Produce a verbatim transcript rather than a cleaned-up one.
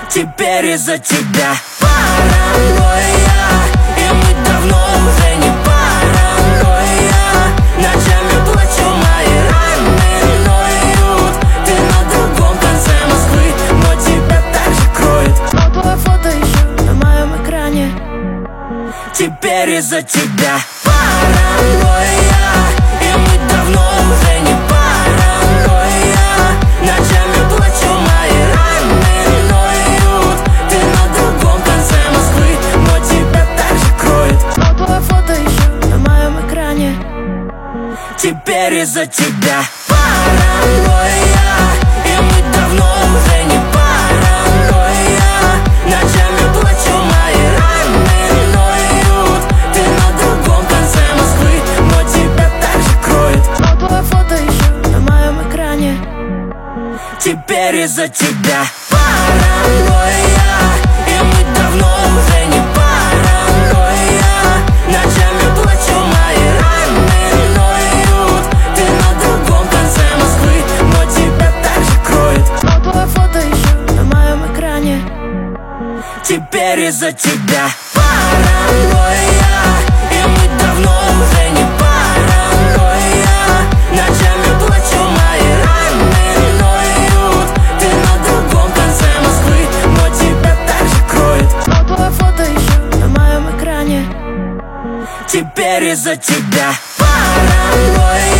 Теперь из-за тебя паранойя, и мы давно уже не паранойя. Ночами плачу, мои раны ноют. Ты на другом конце Москвы, но тебя так же кроет. Но твое фото еще на моем экране. Теперь из-за тебя паранойя, и мы давно уже не паранойя. Ночами плачу, мои раны ноют. Ты на другом конце Москвы, но тебя так же кроет. Но твое фото еще на моем экране. Теперь из-за тебя паранойя, и мы давно уже не паранойя. Ночами плачу, мои раны ноют. Ты на другом конце Москвы, но тебя так же кроет. Но твое фото еще на моем экране. Теперь из-за тебя паранойя, и мы давно уже не паранойя. Ночами плачу, мои раны ноют. Ты на другом конце Москвы, но тебя так же кроет. Но твое фото еще на моем экране. Теперь из-за тебя паранойя, и мы давно уже не паранойя. Ночами плачу, мои раны ноют. Ты на другом конце Москвы, но тебя так же кроет. Но твое фото еще на моем экране. Теперь из-за тебя паранойя.